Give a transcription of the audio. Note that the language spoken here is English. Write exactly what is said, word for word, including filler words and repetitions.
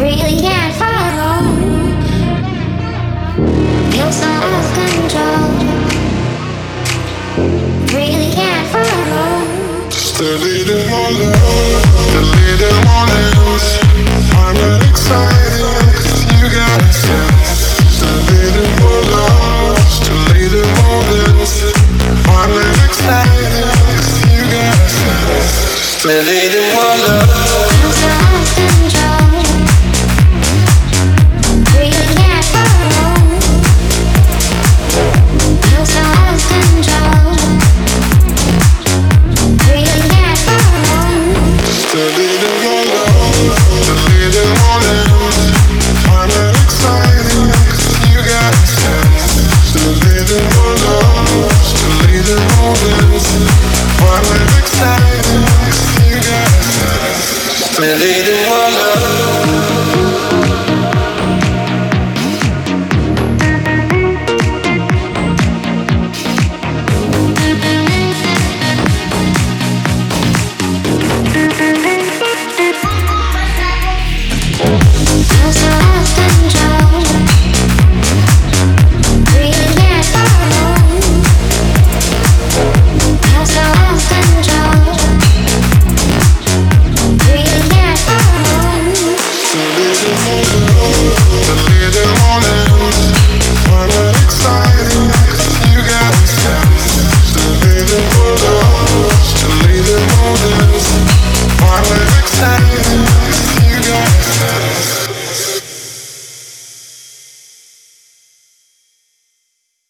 really can't follow. Feel so out of control. Really can't follow. Just a little more love, a little more love. I'm not excited, 'cause you got a sense. Just a little more love, just a little more love. I'm not excited, 'cause you got a sense. Just a little more love. Feel so out of control. Really can't follow. Feel so out of control. Really can't follow. Just a little more love, a little more love. I'm not excited, 'cause you got a sense. Just a little more love, just a little more love. I'm not excited, 'cause you got a sense. Just a little more love.